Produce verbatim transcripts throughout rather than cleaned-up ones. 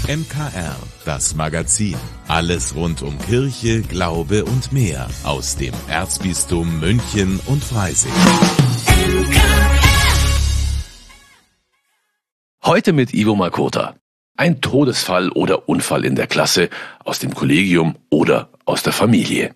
M K R, das Magazin. Alles rund um Kirche, Glaube und mehr aus dem Erzbistum München und Freising. Heute mit Ivo Makota. Ein Todesfall oder Unfall in der Klasse, aus dem Kollegium oder aus der Familie.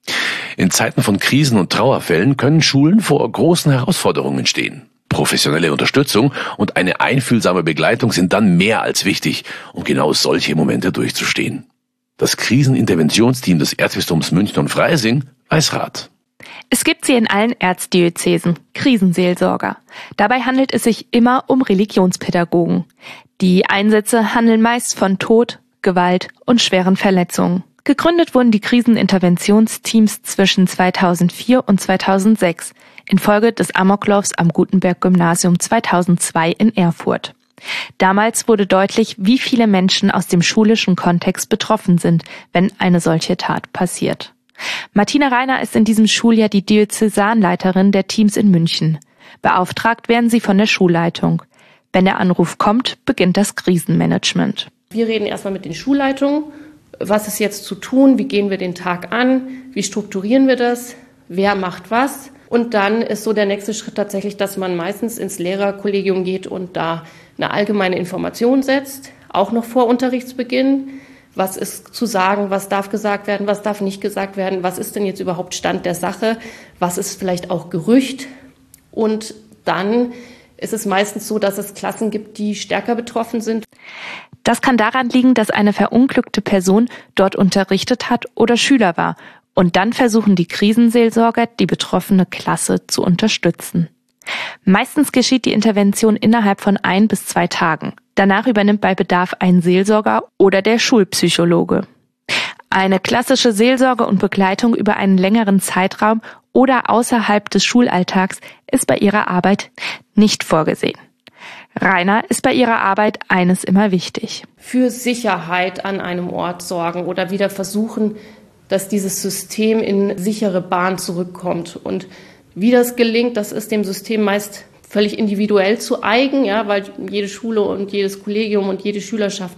In Zeiten von Krisen und Trauerfällen können Schulen vor großen Herausforderungen stehen. Professionelle Unterstützung und eine einfühlsame Begleitung sind dann mehr als wichtig, um genau solche Momente durchzustehen. Das Kriseninterventionsteam des Erzbistums München und Freising weiß Rat. Es gibt sie in allen Erzdiözesen, Krisenseelsorger. Dabei handelt es sich immer um Religionspädagogen. Die Einsätze handeln meist von Tod, Gewalt und schweren Verletzungen. Gegründet wurden die Kriseninterventionsteams zwischen zweitausendvier und zweitausendsechs infolge des Amoklaufs am Gutenberg-Gymnasium zweitausendzwei in Erfurt. Damals wurde deutlich, wie viele Menschen aus dem schulischen Kontext betroffen sind, wenn eine solche Tat passiert. Martina Reiner ist in diesem Schuljahr die Diözesanleiterin der Teams in München. Beauftragt werden sie von der Schulleitung. Wenn der Anruf kommt, beginnt das Krisenmanagement. Wir reden erstmal mit den Schulleitungen. Was ist jetzt zu tun? Wie gehen wir den Tag an? Wie strukturieren wir das? Wer macht was? Und dann ist so der nächste Schritt tatsächlich, dass man meistens ins Lehrerkollegium geht und da eine allgemeine Information setzt, auch noch vor Unterrichtsbeginn. Was ist zu sagen? Was darf gesagt werden? Was darf nicht gesagt werden? Was ist denn jetzt überhaupt Stand der Sache? Was ist vielleicht auch Gerücht? Und dann ist es meistens so, dass es Klassen gibt, die stärker betroffen sind. Das kann daran liegen, dass eine verunglückte Person dort unterrichtet hat oder Schüler war. Und dann versuchen die Krisenseelsorger, die betroffene Klasse zu unterstützen. Meistens geschieht die Intervention innerhalb von ein bis zwei Tagen. Danach übernimmt bei Bedarf ein Seelsorger oder der Schulpsychologe. Eine klassische Seelsorge und Begleitung über einen längeren Zeitraum oder außerhalb des Schulalltags ist bei ihrer Arbeit nicht vorgesehen. Rainer ist bei ihrer Arbeit eines immer wichtig. Für Sicherheit an einem Ort sorgen oder wieder versuchen, dass dieses System in sichere Bahn zurückkommt. Und wie das gelingt, das ist dem System meist völlig individuell zu eigen, ja, weil jede Schule und jedes Kollegium und jede Schülerschaft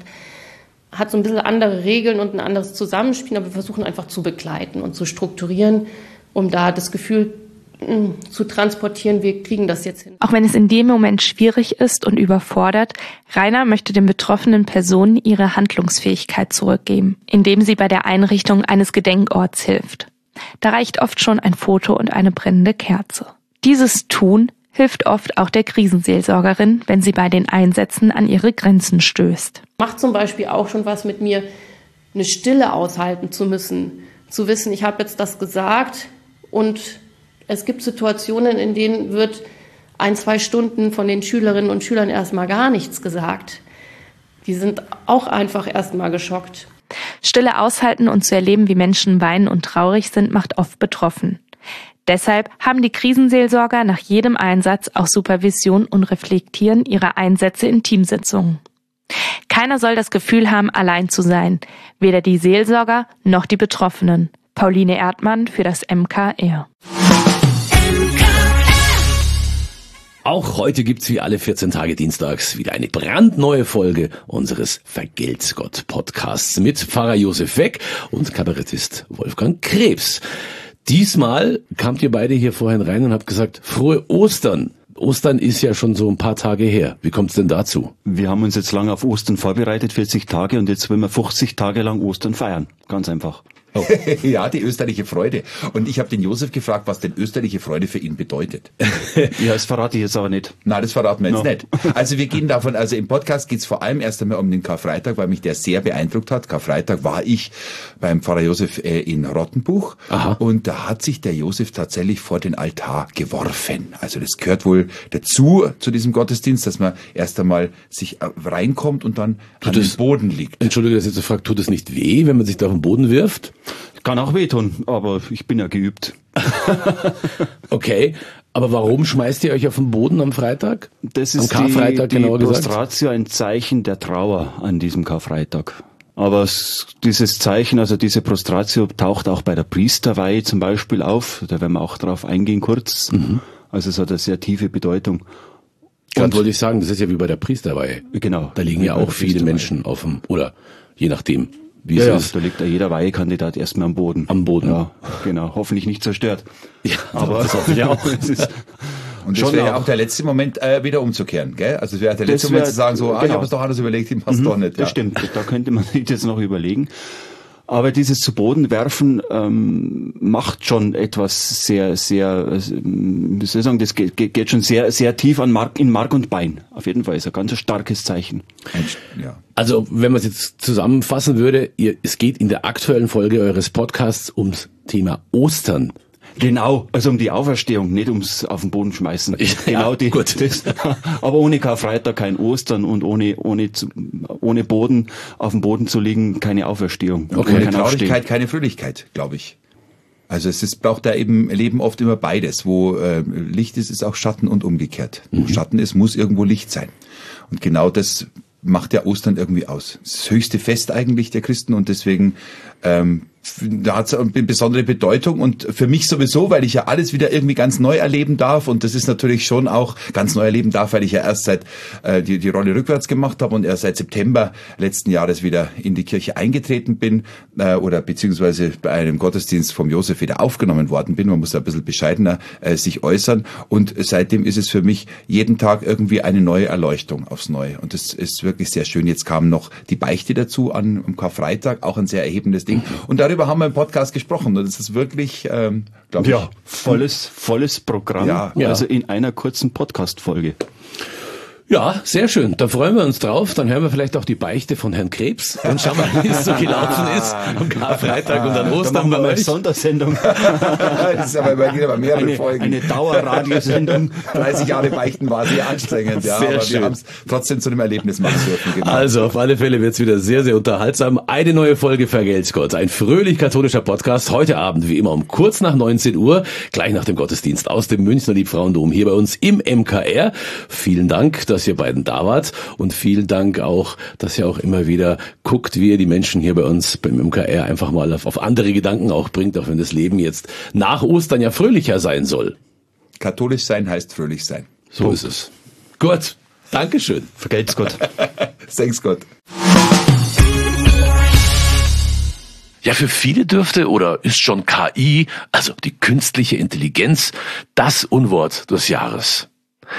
hat so ein bisschen andere Regeln und ein anderes Zusammenspiel, aber wir versuchen einfach zu begleiten und zu strukturieren, um da das Gefühl mh, zu transportieren, wir kriegen das jetzt hin. Auch wenn es in dem Moment schwierig ist und überfordert, Rainer möchte den betroffenen Personen ihre Handlungsfähigkeit zurückgeben, indem sie bei der Einrichtung eines Gedenkorts hilft. Da reicht oft schon ein Foto und eine brennende Kerze. Dieses Tun hilft oft auch der Krisenseelsorgerin, wenn sie bei den Einsätzen an ihre Grenzen stößt. Macht zum Beispiel auch schon was mit mir, eine Stille aushalten zu müssen, zu wissen, ich habe jetzt das gesagt und es gibt Situationen, in denen wird ein, zwei Stunden von den Schülerinnen und Schülern erstmal gar nichts gesagt. Die sind auch einfach erstmal geschockt. Stille aushalten und zu erleben, wie Menschen weinen und traurig sind, macht oft betroffen. Deshalb haben die Krisenseelsorger nach jedem Einsatz auch Supervision und reflektieren ihre Einsätze in Teamsitzungen. Keiner soll das Gefühl haben, allein zu sein, weder die Seelsorger noch die Betroffenen. Pauline Erdmann für das M K R. Auch heute gibt's wie alle vierzehn Tage dienstags wieder eine brandneue Folge unseres Vergelt's Gott Podcasts mit Pfarrer Josef Weck und Kabarettist Wolfgang Krebs. Diesmal kamt ihr beide hier vorhin rein und habt gesagt, frohe Ostern. Ostern ist ja schon so ein paar Tage her. Wie kommt's denn dazu? Wir haben uns jetzt lange auf Ostern vorbereitet, vierzig Tage, und jetzt wollen wir fünfzig Tage lang Ostern feiern. Ganz einfach. Oh. Ja, die österliche Freude. Und ich habe den Josef gefragt, was denn österliche Freude für ihn bedeutet. Ja, das verrate ich jetzt aber nicht. Nein, das verraten wir jetzt No. nicht. Also wir gehen davon, also im Podcast geht's vor allem erst einmal um den Karfreitag, weil mich der sehr beeindruckt hat. Karfreitag war ich beim Pfarrer Josef äh, in Rottenbuch. Aha. Und da hat sich der Josef tatsächlich vor den Altar geworfen. Also das gehört wohl dazu, zu diesem Gottesdienst, dass man erst einmal sich reinkommt und dann tut an es, den Boden liegt. Entschuldige, dass ich jetzt so frage, tut es nicht weh, wenn man sich da auf den Boden wirft? Kann auch wehtun, aber ich bin ja geübt. Okay, aber warum schmeißt ihr euch auf den Boden am Freitag? Das ist am Karfreitag, die, die genauer gesagt. Prostratio, ein Zeichen der Trauer an diesem Karfreitag. Aber es, dieses Zeichen, also diese Prostratio, taucht auch bei der Priesterweihe zum Beispiel auf. Da werden wir auch drauf eingehen kurz. Mhm. Also es hat eine sehr tiefe Bedeutung. Gerade wollte ich sagen, das ist ja wie bei der Priesterweihe. Genau. Da liegen ja auch viele Menschen auf dem, oder je nachdem, wie ja, es ist. Da liegt ja jeder Weihekandidat erstmal am Boden. Am Boden. Ja, genau. Hoffentlich nicht zerstört. Ja, aber das hoffe ich auch. Es ist Und das wäre ja auch der letzte Moment, äh, wieder umzukehren, gell? Also es wäre der letzte Moment zu sagen, so, ah, genau. ich habe es doch anders überlegt, ich mach's mhm, doch nicht. Ja. Das stimmt, da könnte man sich das noch überlegen. Aber dieses zu Boden werfen ähm, macht schon etwas sehr, sehr, wie soll ich sagen, das geht, geht schon sehr, sehr tief an Mark, in Mark und Bein. Auf jeden Fall ist ein ganz starkes Zeichen. Ja. Also wenn man es jetzt zusammenfassen würde, ihr, es geht in der aktuellen Folge eures Podcasts ums Thema Ostern. Genau, also um die Auferstehung, nicht ums auf den Boden schmeißen. Ja, genau die, gut. Das, aber ohne Karfreitag kein Ostern und ohne ohne ohne Boden auf dem Boden zu liegen keine Auferstehung. Okay. Ohne Traurigkeit keine Fröhlichkeit, glaube ich. Also es ist, braucht da eben Leben oft immer beides. Wo äh, Licht ist, ist auch Schatten und umgekehrt. Mhm. Wo Schatten ist, muss irgendwo Licht sein. Und genau das macht ja Ostern irgendwie aus. Das höchste Fest eigentlich der Christen und deswegen ähm, da hat es eine besondere Bedeutung und für mich sowieso, weil ich ja alles wieder irgendwie ganz neu erleben darf und das ist natürlich schon auch ganz neu erleben darf, weil ich ja erst seit äh, die, die Rolle rückwärts gemacht habe und erst seit September letzten Jahres wieder in die Kirche eingetreten bin äh, oder beziehungsweise bei einem Gottesdienst vom Josef wieder aufgenommen worden bin. Man muss da ein bisschen bescheidener äh, sich äußern und seitdem ist es für mich jeden Tag irgendwie eine neue Erleuchtung aufs Neue und das ist wirklich sehr schön. Jetzt kam noch die Beichte dazu an, am Karfreitag, auch ein sehr erhebendes Ding und darüber haben wir im Podcast gesprochen und das ist wirklich, ähm, glaube ich, ja, volles, volles Programm, ja, also in einer kurzen Podcast-Folge. Ja, sehr schön. Da freuen wir uns drauf. Dann hören wir vielleicht auch die Beichte von Herrn Krebs. Dann schauen wir, wie es so gelaufen ist am Karfreitag und an Ostern. Dann machen wir eine Sondersendung. Das ist aber immer wieder mehrere eine, Folgen. Eine Dauerradiosendung. dreißig Jahre Beichten war sehr anstrengend, ja. Sehr aber schön. wir haben es trotzdem zu einem Erlebnis machen dürfen. Genau. Also auf alle Fälle wird es wieder sehr, sehr unterhaltsam. Eine neue Folge Vergelt's Gott. Ein fröhlich katholischer Podcast. Heute Abend wie immer um kurz nach neunzehn Uhr. Gleich nach dem Gottesdienst aus dem Münchner Liebfrauendom hier bei uns im M K R. Vielen Dank, dass ihr beiden da wart. Und vielen Dank auch, dass ihr auch immer wieder guckt, wie ihr die Menschen hier bei uns beim M K R einfach mal auf, auf andere Gedanken auch bringt, auch wenn das Leben jetzt nach Ostern ja fröhlicher sein soll. Katholisch sein heißt fröhlich sein. So Punkt. Ist es. Gut. Dankeschön. Vergelt's Gott. Thanks Gott. Ja, für viele dürfte oder ist schon K I, also die künstliche Intelligenz, das Unwort des Jahres.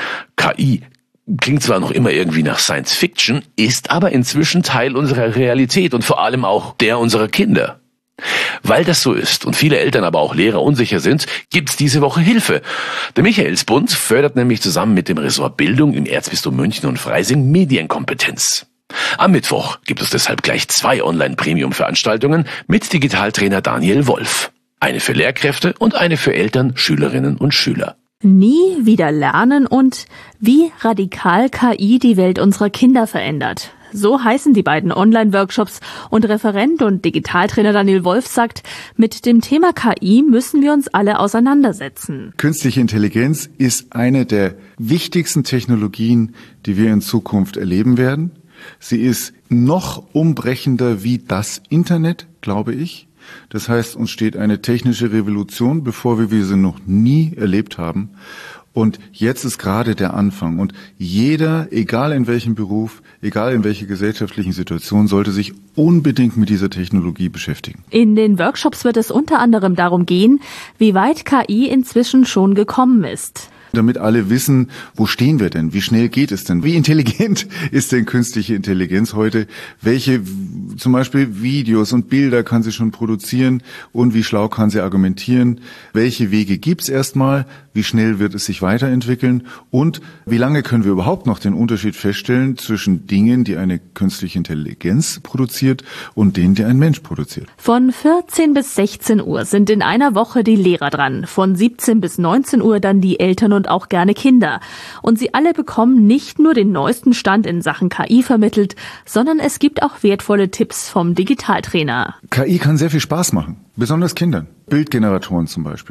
K I klingt zwar noch immer irgendwie nach Science Fiction, ist aber inzwischen Teil unserer Realität und vor allem auch der unserer Kinder. Weil das so ist und viele Eltern, aber auch Lehrer unsicher sind, gibt's diese Woche Hilfe. Der Michaelsbund fördert nämlich zusammen mit dem Ressort Bildung im Erzbistum München und Freising Medienkompetenz. Am Mittwoch gibt es deshalb gleich zwei Online-Premium-Veranstaltungen mit Digitaltrainer Daniel Wolf. Eine für Lehrkräfte und eine für Eltern, Schülerinnen und Schüler. Nie wieder lernen und wie radikal K I die Welt unserer Kinder verändert. So heißen die beiden Online-Workshops und Referent und Digitaltrainer Daniel Wolf sagt, mit dem Thema K I müssen wir uns alle auseinandersetzen. Künstliche Intelligenz ist eine der wichtigsten Technologien, die wir in Zukunft erleben werden. Sie ist noch umbrechender wie das Internet, glaube ich. Das heißt, uns steht eine technische Revolution, bevor wir sie noch nie erlebt haben. Und jetzt ist gerade der Anfang. Und jeder, egal in welchem Beruf, egal in welcher gesellschaftlichen Situation, sollte sich unbedingt mit dieser Technologie beschäftigen. In den Workshops wird es unter anderem darum gehen, wie weit K I inzwischen schon gekommen ist. Damit alle wissen, wo stehen wir denn? Wie schnell geht es denn? Wie intelligent ist denn künstliche Intelligenz heute? Welche zum Beispiel Videos und Bilder kann sie schon produzieren und wie schlau kann sie argumentieren? Welche Wege gibt's erstmal? Wie schnell wird es sich weiterentwickeln? Und wie lange können wir überhaupt noch den Unterschied feststellen zwischen Dingen, die eine künstliche Intelligenz produziert und denen, die ein Mensch produziert? Von vierzehn bis sechzehn Uhr sind in einer Woche die Lehrer dran. Von siebzehn bis neunzehn Uhr dann die Eltern und auch gerne Kinder. Und sie alle bekommen nicht nur den neuesten Stand in Sachen K I vermittelt, sondern es gibt auch wertvolle Tipps vom Digitaltrainer. K I kann sehr viel Spaß machen, besonders Kindern. Bildgeneratoren zum Beispiel.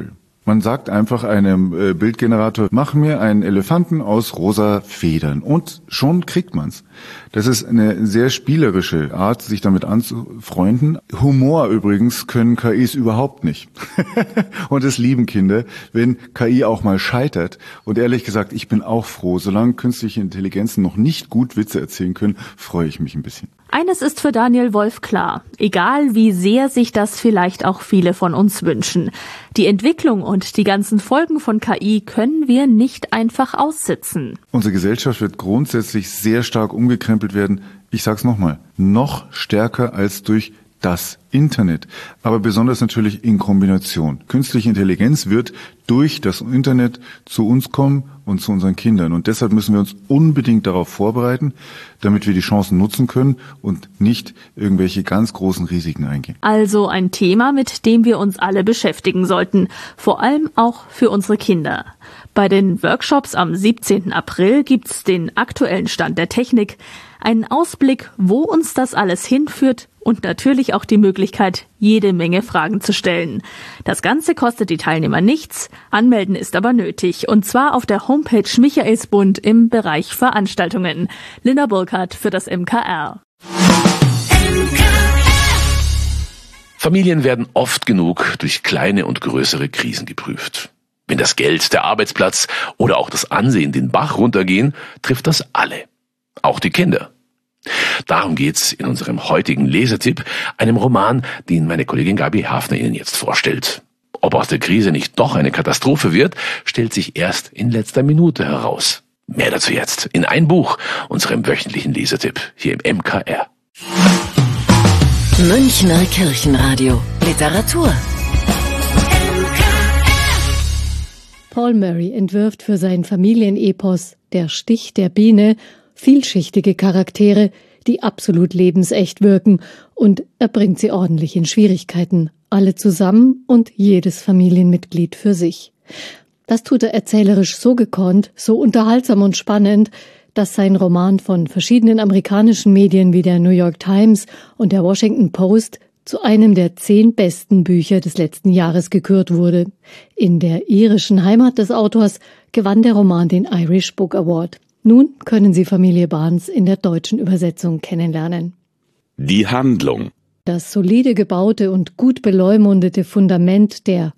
Man sagt einfach einem äh, Bildgenerator, mach mir einen Elefanten aus rosa Federn und schon kriegt man's. Das ist eine sehr spielerische Art, sich damit anzufreunden. Humor übrigens können K Is überhaupt nicht. Und es lieben Kinder, wenn K I auch mal scheitert. Und ehrlich gesagt, ich bin auch froh, solange künstliche Intelligenzen noch nicht gut Witze erzählen können, freue ich mich ein bisschen. Eines ist für Daniel Wolf klar, egal wie sehr sich das vielleicht auch viele von uns wünschen. Die Entwicklung und die ganzen Folgen von K I können wir nicht einfach aussitzen. Unsere Gesellschaft wird grundsätzlich sehr stark umgekrempelt werden. Ich sag's nochmal, noch stärker als durch das Internet, aber besonders natürlich in Kombination. Künstliche Intelligenz wird durch das Internet zu uns kommen und zu unseren Kindern. Und deshalb müssen wir uns unbedingt darauf vorbereiten, damit wir die Chancen nutzen können und nicht irgendwelche ganz großen Risiken eingehen. Also ein Thema, mit dem wir uns alle beschäftigen sollten, vor allem auch für unsere Kinder. Bei den Workshops am siebzehnten April gibt's den aktuellen Stand der Technik, einen Ausblick, wo uns das alles hinführt und natürlich auch die Möglichkeit, jede Menge Fragen zu stellen. Das Ganze kostet die Teilnehmer nichts, anmelden ist aber nötig, und zwar auf der Homepage Michaelsbund im Bereich Veranstaltungen. Linda Burkhardt für das M K R. Familien werden oft genug durch kleine und größere Krisen geprüft. Wenn das Geld, der Arbeitsplatz oder auch das Ansehen den Bach runtergehen, trifft das alle. Auch die Kinder. Darum geht's in unserem heutigen Lesetipp, einem Roman, den meine Kollegin Gabi Hafner Ihnen jetzt vorstellt. Ob aus der Krise nicht doch eine Katastrophe wird, stellt sich erst in letzter Minute heraus. Mehr dazu jetzt in ein Buch, unserem wöchentlichen Lesetipp hier im M K R. Münchner Kirchenradio Literatur. Paul Murray entwirft für sein Familienepos Der Stich der Biene vielschichtige Charaktere, die absolut lebensecht wirken, und er bringt sie ordentlich in Schwierigkeiten, alle zusammen und jedes Familienmitglied für sich. Das tut er erzählerisch so gekonnt, so unterhaltsam und spannend, dass sein Roman von verschiedenen amerikanischen Medien wie der New York Times und der Washington Post zu einem der zehn besten Bücher des letzten Jahres gekürt wurde. In der irischen Heimat des Autors gewann der Roman den Irish Book Award. Nun können Sie Familie Barnes in der deutschen Übersetzung kennenlernen. Die Handlung. Das solide gebaute und gut beleumundete Fundament der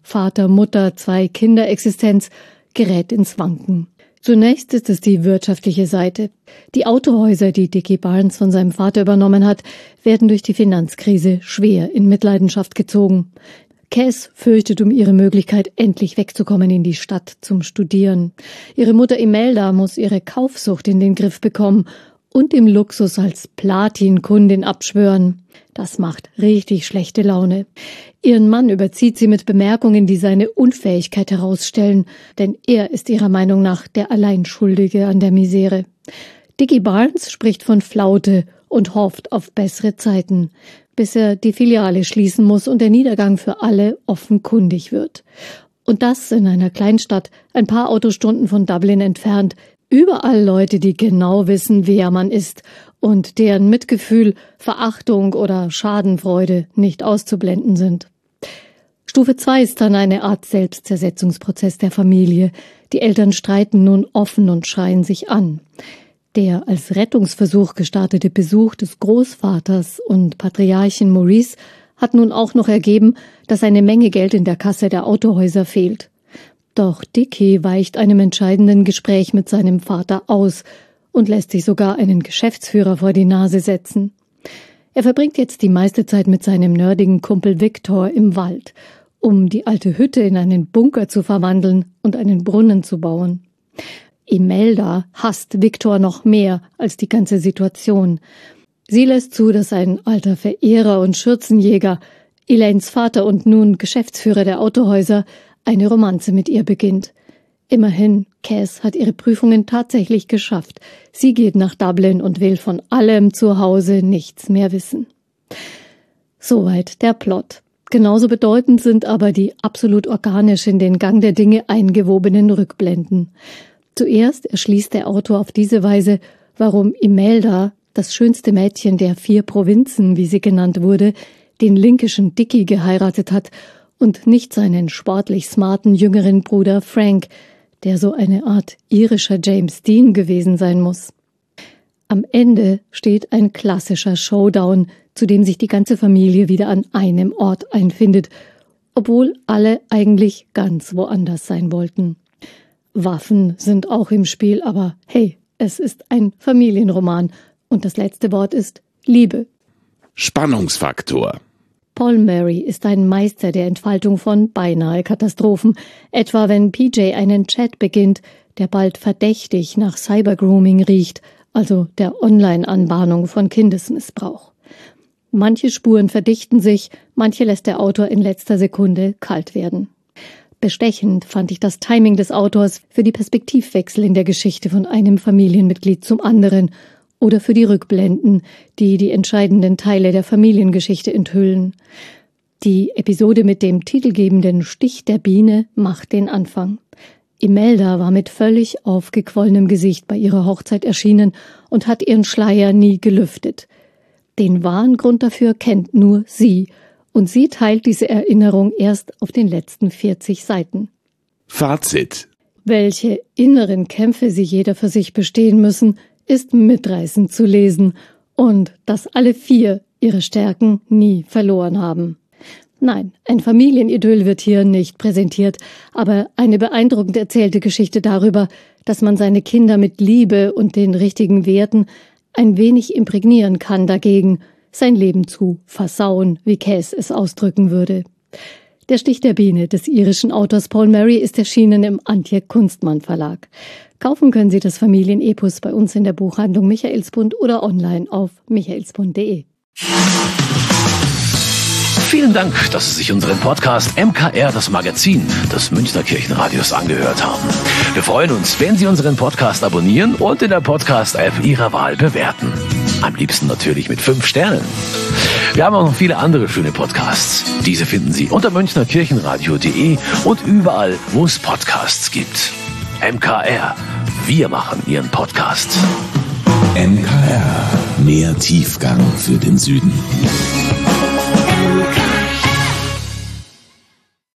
Vater-Mutter-Zwei-Kinder-Existenz gerät ins Wanken. Zunächst ist es die wirtschaftliche Seite. Die Autohäuser, die Dickie Barnes von seinem Vater übernommen hat, werden durch die Finanzkrise schwer in Mitleidenschaft gezogen. Cass fürchtet um ihre Möglichkeit, endlich wegzukommen in die Stadt zum Studieren. Ihre Mutter Imelda muss ihre Kaufsucht in den Griff bekommen und dem Luxus als Platin-Kundin abschwören. Das macht richtig schlechte Laune. Ihren Mann überzieht sie mit Bemerkungen, die seine Unfähigkeit herausstellen, denn er ist ihrer Meinung nach der Alleinschuldige an der Misere. Dickie Barnes spricht von Flaute und hofft auf bessere Zeiten, bis er die Filiale schließen muss und der Niedergang für alle offenkundig wird. Und das in einer Kleinstadt, ein paar Autostunden von Dublin entfernt. Überall Leute, die genau wissen, wer man ist und deren Mitgefühl, Verachtung oder Schadenfreude nicht auszublenden sind. Stufe zwei ist dann eine Art Selbstzersetzungsprozess der Familie. Die Eltern streiten nun offen und schreien sich an. Der als Rettungsversuch gestartete Besuch des Großvaters und Patriarchen Maurice hat nun auch noch ergeben, dass eine Menge Geld in der Kasse der Autohäuser fehlt. Doch Dickie weicht einem entscheidenden Gespräch mit seinem Vater aus und lässt sich sogar einen Geschäftsführer vor die Nase setzen. Er verbringt jetzt die meiste Zeit mit seinem nerdigen Kumpel Victor im Wald, um die alte Hütte in einen Bunker zu verwandeln und einen Brunnen zu bauen. Imelda hasst Victor noch mehr als die ganze Situation. Sie lässt zu, dass ein alter Verehrer und Schürzenjäger, Elaines Vater und nun Geschäftsführer der Autohäuser, eine Romanze mit ihr beginnt. Immerhin, Cass hat ihre Prüfungen tatsächlich geschafft. Sie geht nach Dublin und will von allem zu Hause nichts mehr wissen. Soweit der Plot. Genauso bedeutend sind aber die absolut organisch in den Gang der Dinge eingewobenen Rückblenden. Zuerst erschließt der Autor auf diese Weise, warum Imelda, das schönste Mädchen der vier Provinzen, wie sie genannt wurde, den linkischen Dickie geheiratet hat und nicht seinen sportlich smarten jüngeren Bruder Frank, der so eine Art irischer James Dean gewesen sein muss. Am Ende steht ein klassischer Showdown, zu dem sich die ganze Familie wieder an einem Ort einfindet, obwohl alle eigentlich ganz woanders sein wollten. Waffen sind auch im Spiel, aber hey, es ist ein Familienroman und das letzte Wort ist Liebe. Spannungsfaktor. Paul Murray ist ein Meister der Entfaltung von beinahe Katastrophen, etwa wenn P J einen Chat beginnt, der bald verdächtig nach Cybergrooming riecht, also der Online-Anbahnung von Kindesmissbrauch. Manche Spuren verdichten sich, manche lässt der Autor in letzter Sekunde kalt werden. Bestechend fand ich das Timing des Autors für die Perspektivwechsel in der Geschichte von einem Familienmitglied zum anderen oder für die Rückblenden, die die entscheidenden Teile der Familiengeschichte enthüllen. Die Episode mit dem titelgebenden Stich der Biene macht den Anfang. Imelda war mit völlig aufgequollenem Gesicht bei ihrer Hochzeit erschienen und hat ihren Schleier nie gelüftet. Den wahren Grund dafür kennt nur sie, und sie teilt diese Erinnerung erst auf den letzten vierzig Seiten. Fazit. Welche inneren Kämpfe sie jeder für sich bestehen müssen, ist mitreißend zu lesen, und dass alle vier ihre Stärken nie verloren haben. Nein, ein Familienidyll wird hier nicht präsentiert, aber eine beeindruckend erzählte Geschichte darüber, dass man seine Kinder mit Liebe und den richtigen Werten ein wenig imprägnieren kann dagegen, sein Leben zu versauen, wie Cass es ausdrücken würde. Der Stich der Biene des irischen Autors Paul Murray ist erschienen im Antje Kunstmann Verlag. Kaufen können Sie das Familienepos bei uns in der Buchhandlung Michaelsbund oder online auf michaelsbund punkt de. Vielen Dank, dass Sie sich unseren Podcast M K R, das Magazin des Münchner Kirchenradios, angehört haben. Wir freuen uns, wenn Sie unseren Podcast abonnieren und in der Podcast-App Ihrer Wahl bewerten. Am liebsten natürlich mit fünf Sternen. Wir haben auch noch viele andere schöne Podcasts. Diese finden Sie unter münchner kirchenradio punkt de und überall, wo es Podcasts gibt. M K R, wir machen Ihren Podcast. M K R, mehr Tiefgang für den Süden.